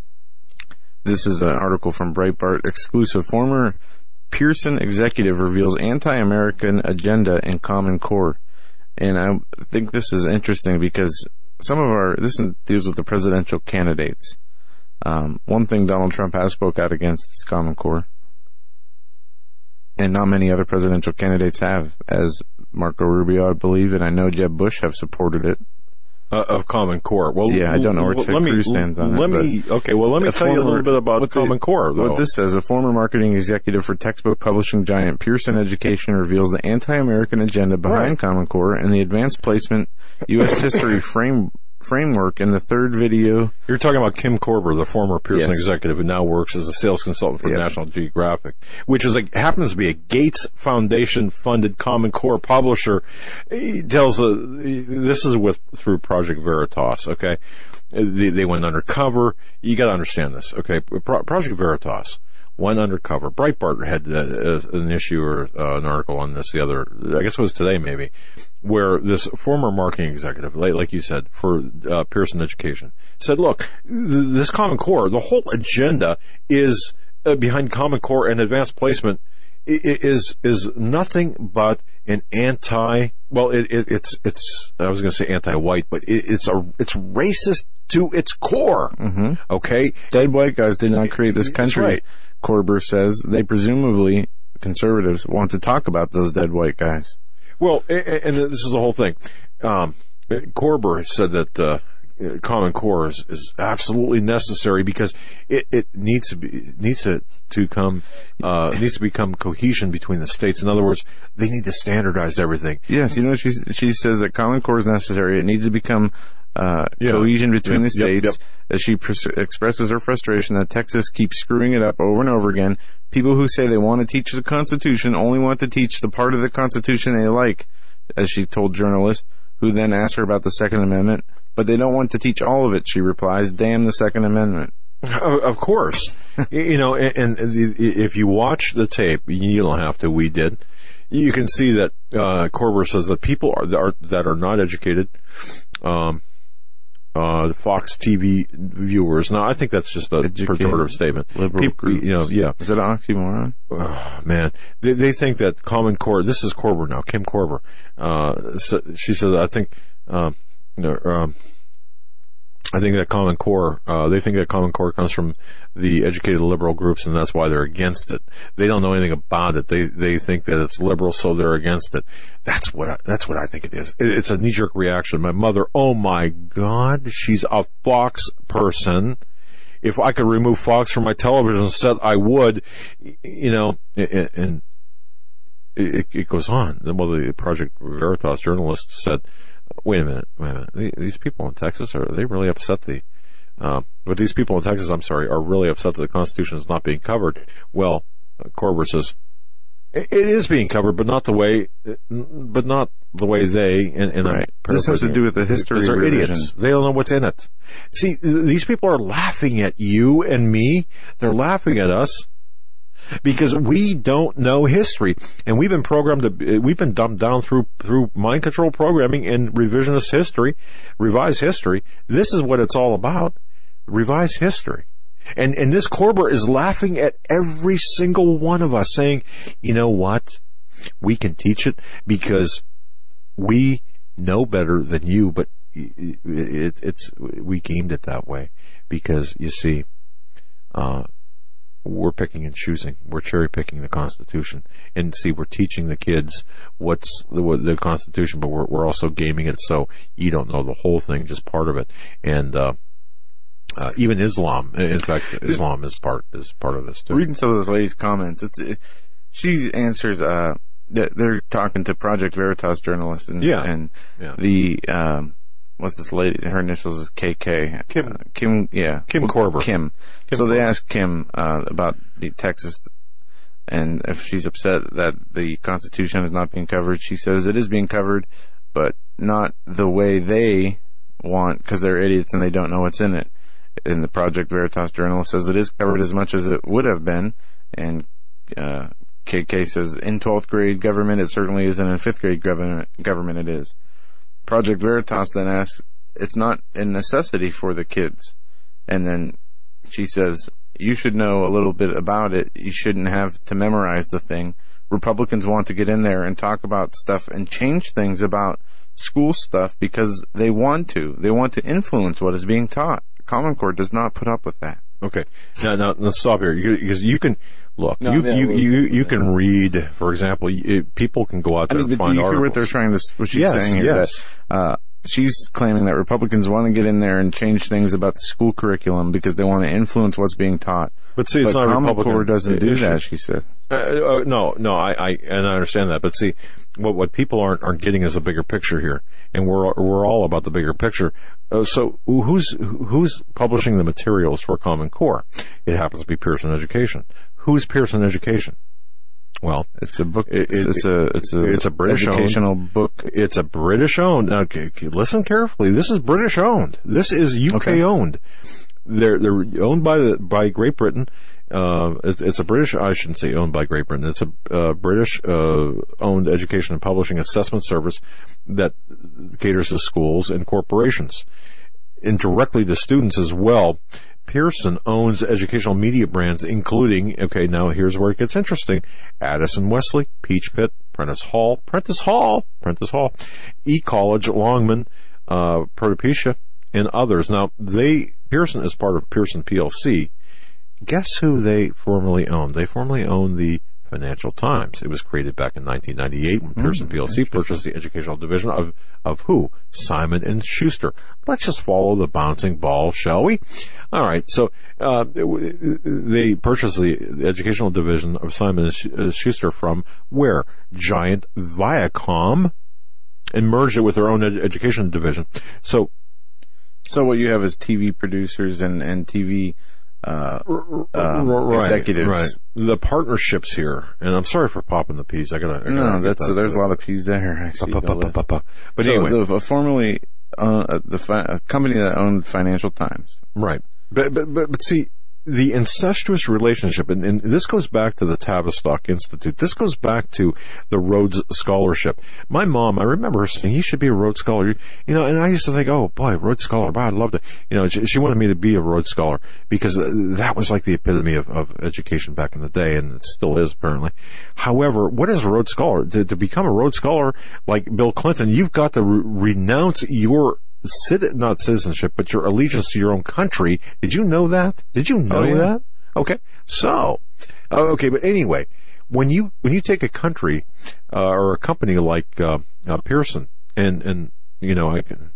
this is an article from Breitbart exclusive. Former Pearson executive reveals anti-American agenda in Common Core. And I think this is interesting because some of our, this deals with the presidential candidates. Um, one thing Donald Trump has spoke out against is Common Core. And not many other presidential candidates have, as Marco Rubio, I believe, and I know Jeb Bush have supported it. Uh, of Common Core. Well, yeah, I don't know where Ted Cruz stands on let it. Me, okay, well, let me tell former, you a little bit about Common the, Core, though. What this says, a former marketing executive for textbook publishing giant Pearson Education reveals the anti-American agenda behind right. Common Core and the advanced placement U S history frame framework in the third video. You're talking about Kim Korber, the former Pearson yes. executive who now works as a sales consultant for yep. National Geographic, which is a, happens to be a Gates Foundation-funded Common Core publisher. He tells a, this is with through Project Veritas. Okay, they, they went undercover. You got to understand this. Okay, Pro, Project Veritas went undercover. Breitbart had uh, an issue or uh, an article on this the other, I guess it was today maybe, where this former marketing executive, like you said, for uh, Pearson Education, said, look, th- this Common Core, the whole agenda is uh, behind Common Core and advanced placement is is nothing but an anti, well, it, it, it's, it's I was going to say anti-white, but it, it's a it's racist to its core, mm-hmm. okay? Dead white guys did not create this country. Right. Korber says they presumably, conservatives, want to talk about those dead white guys. Well, and, and this is the whole thing. Um, Korber said that uh, Common Core is, is absolutely necessary because it, it needs to be needs to to come uh, needs to become cohesion between the states. In other words, they need to standardize everything. Yes, you know, she she says that Common Core is necessary. It needs to become uh, yeah. cohesion between yep, the states. Yep, yep. As she pres- expresses her frustration that Texas keeps screwing it up over and over again. People who say they want to teach the Constitution only want to teach the part of the Constitution they like, as she told journalists, who then asked her about the Second Amendment. But they don't want to teach all of it, she replies. Damn the Second Amendment. Of course. You know, and, and if you watch the tape, you don't have to, we did, you can see that uh, Korber says that people are, that are, that are not educated, um, uh, Fox T V viewers. Now, I think that's just a educated, pejorative statement. Liberal people, groups. You know, yeah. Is it an oxymoron? Oh, man. They, they think that Common Core, this is Korber now, Kim Korber. Uh, so she says, I think, um, um, I think that Common Core, uh, they think that Common Core comes from the educated liberal groups, and that's why they're against it. They don't know anything about it. They they think that it's liberal, so they're against it. That's what I, that's what I think it is. It, it's a knee-jerk reaction. My mother, oh my God, she's a Fox person. If I could remove Fox from my television set, I would. You know, and, and it, it goes on. Well, the Project Veritas journalist said, Wait a minute, wait a minute. These people in Texas, are they really upset the, uh, but these people in Texas, I'm sorry, are really upset that the Constitution is not being covered. Well, Korber says, it is being covered, but not the way, but not the way they, and, and right. This has to do with the history they're revision. Idiots. They don't know what's in it. See, these people are laughing at you and me. They're laughing at us. Because we don't know history, and we've been programmed to, we've been dumbed down through, through mind control programming and revisionist history, revised history. This is what it's all about. Revised history. And, and this Korber is laughing at every single one of us saying, you know what? We can teach it because we know better than you, but it, it, it's, we gamed it that way because you see, uh, we're picking and choosing. We're cherry picking the Constitution, and see, we're teaching the kids what's the, the Constitution, but we're we're also gaming it so you don't know the whole thing, just part of it. And uh, uh, even Islam, in fact, Islam is part is part of this too. Reading some of this lady's comments, it's it, she answers. Uh, they're talking to Project Veritas journalists, and yeah. and yeah. the. Um, What's this lady? Her initials is K K. Kim. Uh, Kim, yeah. Kim Korber. Kim. Kim so Korber. they asked Kim uh, about the Texas, and if she's upset that the Constitution is not being covered. She says it is being covered, but not the way they want, because they're idiots and they don't know what's in it. And the Project Veritas journalist says it is covered as much as it would have been, and uh, K K says in twelfth grade government it certainly isn't, in fifth grade government, government it is. Project Veritas then asks, it's not a necessity for the kids. And then she says, you should know a little bit about it. You shouldn't have to memorize the thing. Republicans want to get in there and talk about stuff and change things about school stuff because they want to. They want to influence what is being taught. Common Core does not put up with that. Okay. Now, now let's stop here, because you can look. No, you yeah, you well, you, you can read, for example. You, people can go out there I mean, and but find do you hear articles. what they're trying to? What she's yes, saying here? Yes. That, uh, she's claiming that Republicans want to get in there and change things about the school curriculum because they want to influence what's being taught. But see, it's but not Common Republican. Core doesn't do issue. that. She said. Uh, uh, no, no, I, I and I understand that, but see, what what people aren't aren't getting is a bigger picture here, and we're we're all about the bigger picture. Uh, so who's who's publishing the materials for Common Core? It happens to be Pearson Education. Who's Pearson Education? Well, it's a book. It, it's, it, it's a it's a it's a British educational owned, book. It's a British owned. Now, okay, listen carefully. This is British owned. This is U K okay. owned. They're they're owned by the by Great Britain. Uh, it's, it's a British, I shouldn't say owned by Great Britain. It's a uh, British uh, owned education and publishing assessment service that caters to schools and corporations, and directly to students as well. Pearson owns educational media brands, including, okay, now here's where it gets interesting: Addison Wesley, Peach Pit, Prentice Hall, Prentice Hall, Prentice Hall, E-College, Longman, uh, Protopecia, and others. Now, they, Pearson is part of Pearson P L C. Guess who they formerly owned? They formerly owned the Financial Times. It was created back in nineteen ninety-eight when Pearson mm, P L C purchased the educational division of, of who? Simon and Schuster. Let's just follow the bouncing ball, shall we? All right. So, uh, they purchased the educational division of Simon and Schuster from where? Giant Viacom, and merged it with their own ed- education division. So, so what you have is T V producers and, and T V Uh, um, right, executives. Right. The partnerships here, and I'm sorry for popping the P's. I gotta. I gotta no, that's that there's a lot of P's there. I see. But so anyway, the, formerly uh, the fi- a company that owned Financial Times, right? But but but, but see. The incestuous relationship, and, and this goes back to the Tavistock Institute. This goes back to the Rhodes Scholarship. My mom, I remember her saying, "You should be a Rhodes Scholar." You know, and I used to think, "Oh boy, Rhodes Scholar! Wow, I'd love to." You know, she, she wanted me to be a Rhodes Scholar because that was like the epitome of, of education back in the day, and it still is apparently. However, what is a Rhodes Scholar? To, to become a Rhodes Scholar, like Bill Clinton, you've got to re- renounce your Cit- not citizenship, but your allegiance to your own country. Did you know that? Did you know oh, yeah. that? Okay. So, uh, okay, but anyway, when you, when you take a country, uh, or a company like, uh, uh Pearson, and, and, you know, I can,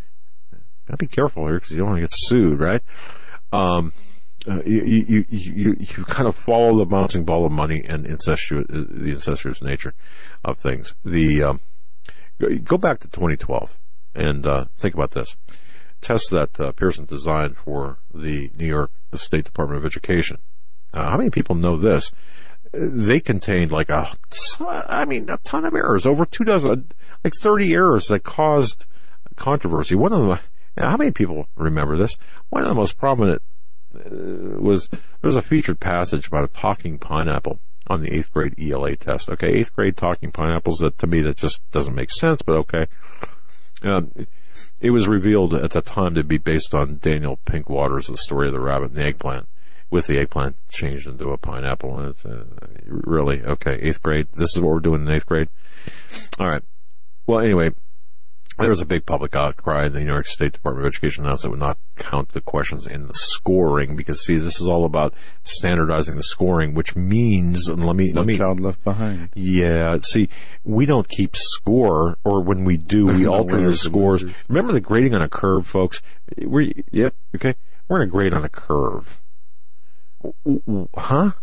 gotta be careful here because you don't want to get sued, right? Um, uh, you, you, you, you kind of follow the bouncing ball of money and incestuous, the incestuous nature of things. The, um, go back to twenty twelve. And uh, think about this. Tests that uh, Pearson designed for the New York State Department of Education. Uh, how many people know this? They contained like a, I mean, a ton of errors, over two dozen, like thirty errors that caused controversy. One of them, how many people remember this? One of the most prominent uh, was, there was a featured passage about a talking pineapple on the eighth grade E L A test. Okay, eighth grade talking pineapples, that to me, that just doesn't make sense, but okay. Um, it was revealed at the time to be based on Daniel Pink Waters' The Story of the Rabbit and the Eggplant, with the eggplant changed into a pineapple. And it's uh, really, okay, eighth grade, this is what we're doing in eighth grade? All right. Well, anyway, there was a big public outcry. The New York State Department of Education announced it would not count the questions in the scoring because, see, this is all about standardizing the scoring, which means, and let me, no let me, child left behind. Yeah, see, we don't keep score, or when we do, we alter the scores. Remember the grading on a curve, folks? We're, yep, okay, we're going to grade on a curve. Huh?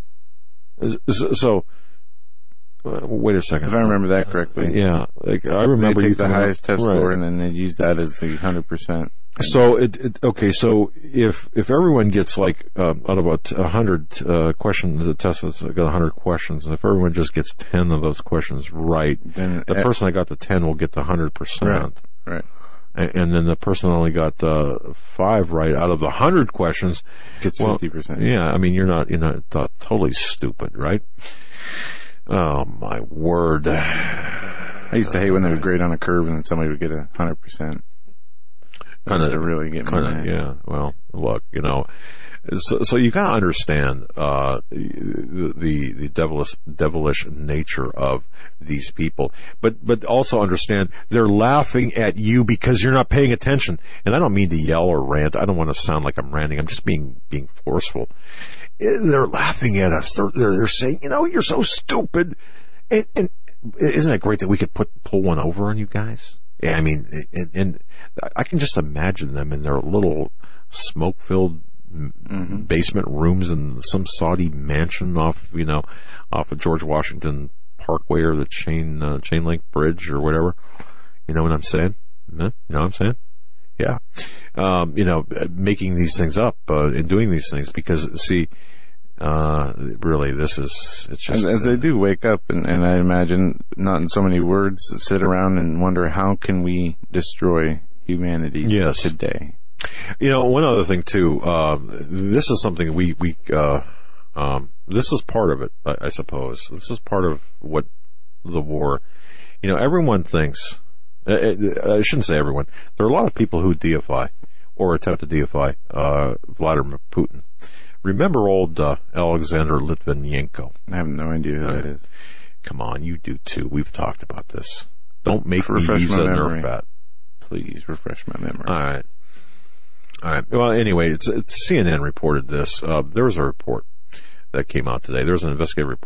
So, Uh, wait a second. If I remember that correctly. Yeah. Like, I remember they you take the highest test right. score and then they use that as the one hundred percent. So, it, it, okay, so if, if everyone gets like, uh, out of about one hundred, uh, questions, the test has got one hundred questions, and if everyone just gets ten of those questions right, then the person that got the ten will get the one hundred percent. Right. Right. And, and then the person that only got, uh, five right out of the one hundred questions gets well, fifty percent. Yeah, I mean, you're not, you're not uh, totally stupid, right? Oh, my word. I used to hate when they would grade on a curve and then somebody would get a one hundred percent. Kind of, to really get me mad. Yeah, well, look, you know, so, so you gotta understand, uh, the, the, the devilish, devilish nature of these people. But, but also understand they're laughing at you because you're not paying attention. And I don't mean to yell or rant. I don't want to sound like I'm ranting. I'm just being, being forceful. They're laughing at us. They're, they're, they're saying, you know, you're so stupid. And, and isn't it great that we could put, pull one over on you guys? Yeah, I mean, and, and I can just imagine them in their little smoke-filled mm-hmm. basement rooms in some Saudi mansion off, you know, off of George Washington Parkway or the chain, uh, chain link bridge or whatever. You know what I'm saying? You know what I'm saying? Yeah. Um, you know, making these things up, uh, and doing these things because, see, uh, really, this is, it's just. As, as they do wake up, and, and I imagine not in so many words, sit around and wonder how can we destroy humanity yes. today. You know, one other thing too, uh, this is something we, we, uh, um, this is part of it, I, I suppose. This is part of what the war, you know, everyone thinks, I shouldn't say everyone. There are a lot of people who deify or attempt to deify uh, Vladimir Putin. Remember old uh, Alexander Litvinenko? I have no idea who uh, that is. Come on, you do too. We've talked about this. Don't make me refresh use my a memory. Nerf bat. Please refresh my memory. All right. All right. Well, anyway, it's, it's C N N reported this. Uh, there was a report that came out today. There was an investigative report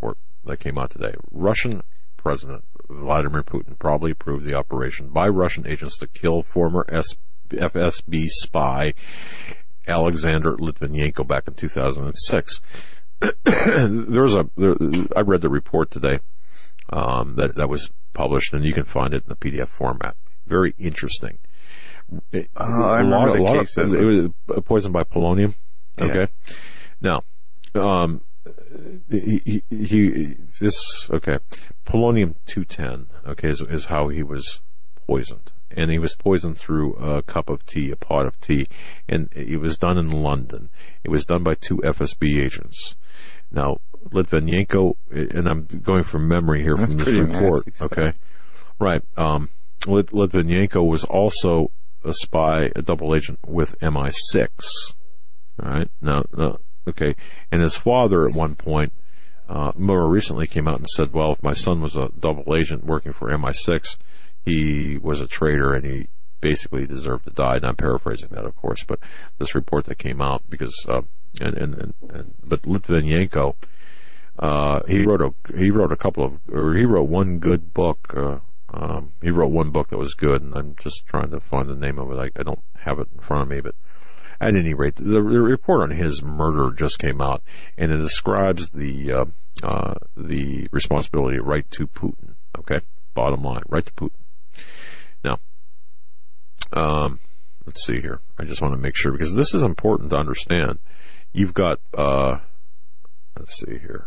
that came out today. Russian President Vladimir Putin probably approved the operation by Russian agents to kill former F S B spy Alexander Litvinenko back in two thousand six. There's a, there, I read the report today um, that that was published, and you can find it in the P D F format. Very interesting. Uh, I remember the case of, it was poisoned by polonium. Okay, yeah. Now, um, he, he, he this okay, polonium two ten. Okay, is, is how he was poisoned, and he was poisoned through a cup of tea, a pot of tea, and it was done in London. It was done by two F S B agents. Now, Litvinenko, and I'm going from memory here That's from this report. Nasty, okay, right. Um, Lit- Litvinenko was also a spy, a double agent with M I six. All right. Now, uh, okay. And his father at one point, uh, more recently came out and said, well, if my son was a double agent working for M I six, he was a traitor and he basically deserved to die. And I'm paraphrasing that, of course, but this report that came out because, uh, and, and, and, and but Litvinenko, uh, he wrote a, he wrote a couple of, or he wrote one good book, uh, Um, he wrote one book that was good, and I'm just trying to find the name of it. I, I don't have it in front of me, but at any rate, the, the report on his murder just came out, and it describes the uh, uh, the responsibility right to Putin. Okay, bottom line, right to Putin. Now, um, let's see here. I just want to make sure because this is important to understand. You've got, uh, let's see here.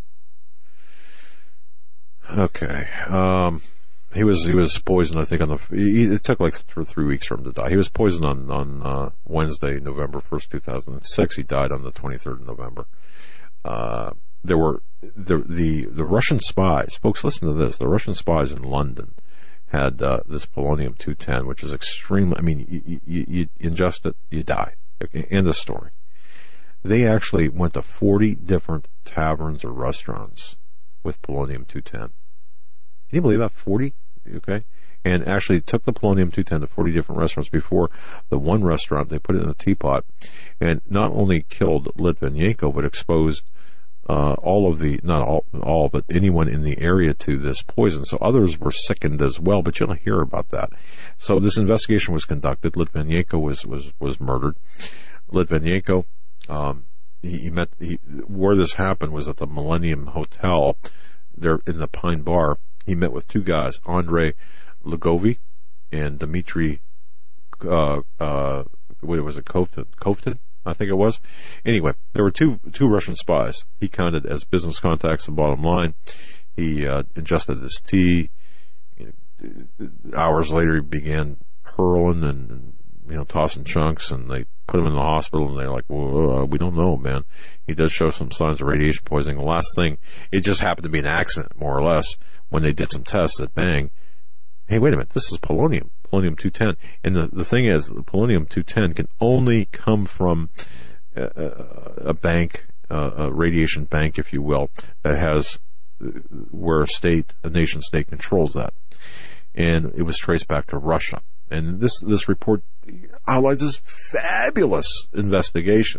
Okay. Um, He was he was poisoned. I think on the he, it took like th- three weeks for him to die. He was poisoned on on uh, Wednesday, November first, two thousand six. He died on the twenty third of November. Uh, there were the the the Russian spies, folks. Listen to this: the Russian spies in London had uh, this polonium two ten, which is extremely. I mean, you, you, you ingest it, you die. Okay, end of story. They actually went to forty different taverns or restaurants with polonium two ten. Can you believe that? forty? Okay. And actually took the polonium two ten to forty different restaurants before the one restaurant, they put it in a teapot and not only killed Litvinenko, but exposed uh, all of the, not all, all, but anyone in the area to this poison. So others were sickened as well, but you'll hear about that. So this investigation was conducted. Litvinenko was, was, was murdered. Litvinenko, um, he, he met, he, where this happened was at the Millennium Hotel there in the Pine Bar. He met with two guys, Andrei Lugovi and Dmitry, uh, uh, what was it, Kovtun, Kovtun, I think it was. Anyway, there were two, two Russian spies. He counted as business contacts, the bottom line. He, uh, ingested this tea. You know, hours later, he began hurling and, and, you know, tossing chunks, and they put him in the hospital, and they're like, well, uh, we don't know, man. He does show some signs of radiation poisoning. The last thing, it just happened to be an accident, more or less. When they did some tests that bang, hey, wait a minute, this is polonium, polonium two ten. And the, the thing is, the polonium two ten can only come from a, a bank, uh, a radiation bank, if you will, that has, where a state, a nation state controls that. And it was traced back to Russia. And this, this report outlines this fabulous investigation.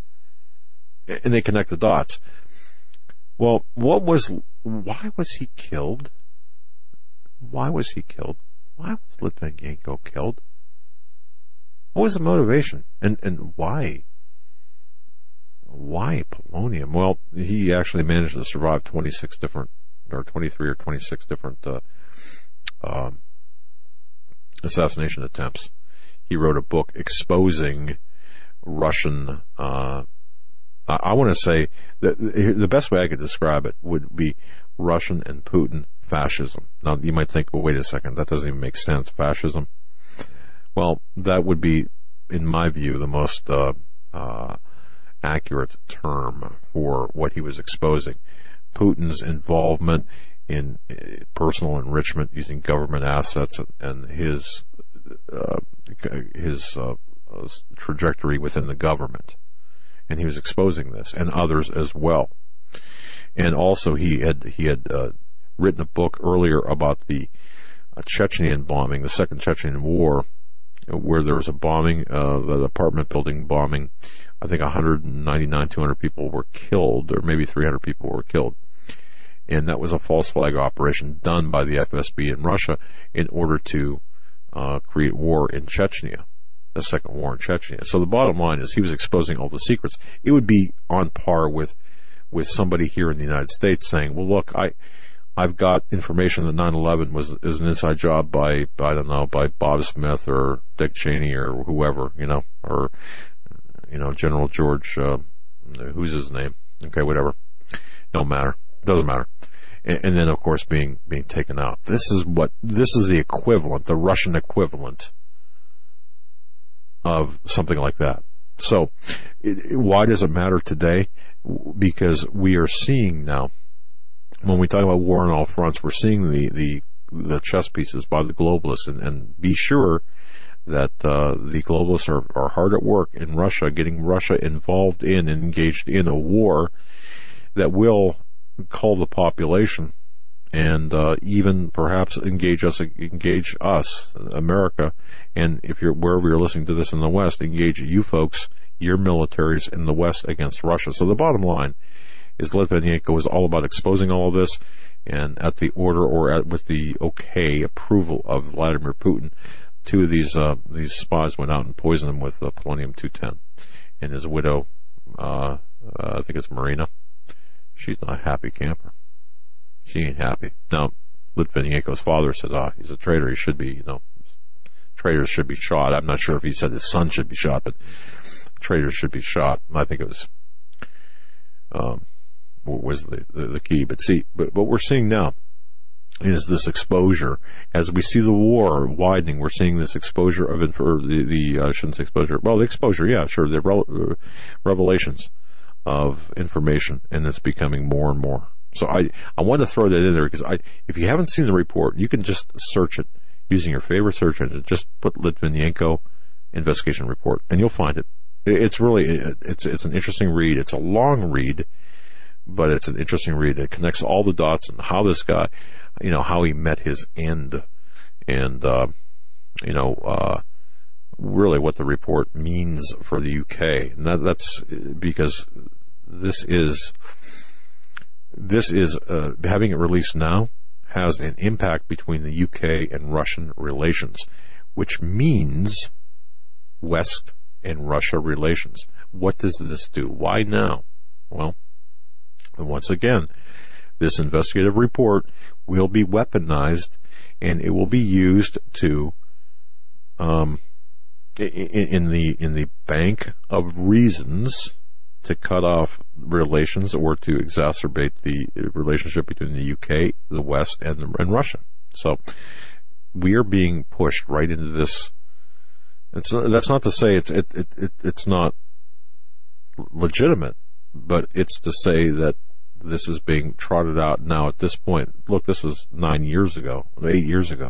And they connect the dots. Well, what was, why was he killed? Why was he killed? Why was Litvinenko killed? What was the motivation? And, and why? Why polonium? Well, he actually managed to survive twenty-six different, or twenty-three or twenty-six different, uh, um, assassination attempts. He wrote a book exposing Russian, uh, I, I want to say that the best way I could describe it would be Russian and Putin fascism. Now, you might think, well, wait a second, that doesn't even make sense. Fascism? Well, that would be, in my view, the most uh, uh, accurate term for what he was exposing. Putin's involvement in uh, personal enrichment using government assets and, and his uh, his uh, trajectory within the government. And he was exposing this, and others as well. And also, he had he had uh, written a book earlier about the uh, Chechenian bombing, the Second Chechen War, where there was a bombing, uh, the apartment building bombing. I think one hundred ninety-nine, two hundred people were killed, or maybe three hundred people were killed. And that was a false flag operation done by the F S B in Russia in order to uh, create war in Chechnya, the second war in Chechnya. So the bottom line is he was exposing all the secrets. It would be on par with with somebody here in the United States saying, well, look, I, I've got information that nine eleven was is an inside job by, I don't know, by Bob Smith or Dick Cheney or whoever, you know, or, you know, General George, uh, who's his name? Okay, whatever. Don't matter. Doesn't matter. And, and then, of course, being being taken out. This is what this is the equivalent, the Russian equivalent of something like that. So, it, why does it matter today? Because we are seeing now, when we talk about war on all fronts, we're seeing the the, the chess pieces by the globalists, and, and be sure that uh, the globalists are, are hard at work in Russia, getting Russia involved in and engaged in a war that will call the population and uh, even perhaps engage us, engage us, America, and if you're wherever you're listening to this in the West, engage you folks, your militaries in the West against Russia. So the bottom line is Litvinenko is all about exposing all of this, and at the order or at, with the okay approval of Vladimir Putin, two of these uh, these spies went out and poisoned him with uh, polonium two ten, and his widow, uh, uh, I think it's Marina. She's not a happy camper. She ain't happy. Now, Litvinenko's father says, ah, he's a traitor. He should be, you know, traitors should be shot. I'm not sure if he said his son should be shot, but traitors should be shot. I think it was, um, was the, the, the key. But see, but what we're seeing now is this exposure. As we see the war widening, we're seeing this exposure of, or the, the uh, I shouldn't say exposure, well, the exposure, yeah, sure, the re- revelations of information, and it's becoming more and more. So I, I want to throw that in there because I, if you haven't seen the report, you can just search it using your favorite search engine. Just put Litvinenko investigation report, and you'll find it. It's really, it's it's an interesting read. It's a long read, but it's an interesting read. It connects all the dots and how this guy, you know, how he met his end, and uh, you know, uh, really what the report means for the U K. And that, that's because this is. This is, uh, having it released now has an impact between the U K and Russian relations, which means West and Russia relations. What does this do? Why now? Well, once again, this investigative report will be weaponized, and it will be used to, um, in, in the, in the bank of reasons to cut off relations or to exacerbate the relationship between the U K, the West, and, the, and Russia. So we are being pushed right into this. It's that's not to say it's it, it, it it's not legitimate, but it's to say that this is being trotted out now at this point. Look, this was nine years ago, eight years ago.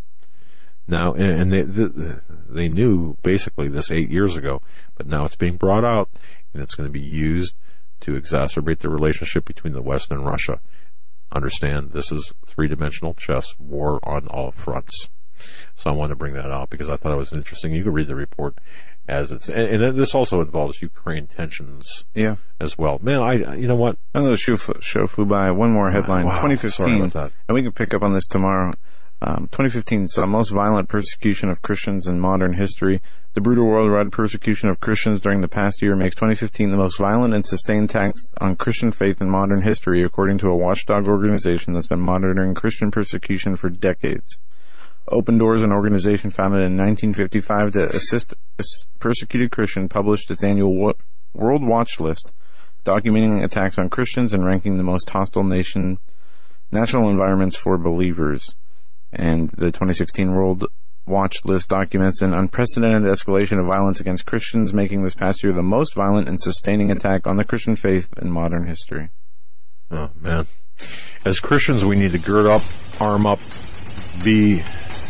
Now, and they they knew basically this eight years ago, but now it's being brought out, and it's going to be used to exacerbate the relationship between the West and Russia. Understand, this is three-dimensional chess, war on all fronts. So I wanted to bring that out because I thought it was interesting. You can read the report as it's, and, and this also involves Ukraine tensions, yeah, as well. Man, I, you know what? Another show, show flew by. One more headline, wow, twenty fifteen, sorry about that. And we can pick up on this tomorrow. Um, twenty fifteen saw most violent persecution of Christians in modern history. The brutal worldwide persecution of Christians during the past year makes twenty fifteen the most violent and sustained attacks on Christian faith in modern history, according to a watchdog organization that's been monitoring Christian persecution for decades. Open Doors, an organization founded in nineteen fifty-five to assist persecuted Christians, published its annual World Watch List, documenting attacks on Christians and ranking the most hostile nation natural environments for believers. And the twenty sixteen World Watch List documents an unprecedented escalation of violence against Christians, making this past year the most violent and sustaining attack on the Christian faith in modern history. Oh, man. As Christians, we need to gird up, arm up, be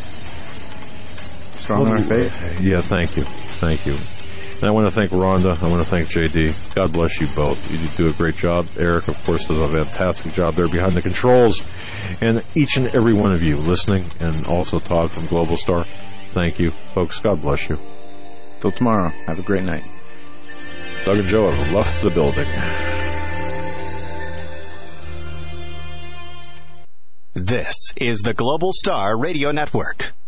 strong in our faith. Yeah, thank you. Thank you. And I want to thank Rhonda. I want to thank J D. God bless you both. You do a great job. Eric, of course, does a fantastic job there behind the controls. And each and every one of you listening, and also Todd from Global Star, thank you. Folks, God bless you. Till tomorrow. Have a great night. Doug and Joe have left the building. This is the Global Star Radio Network.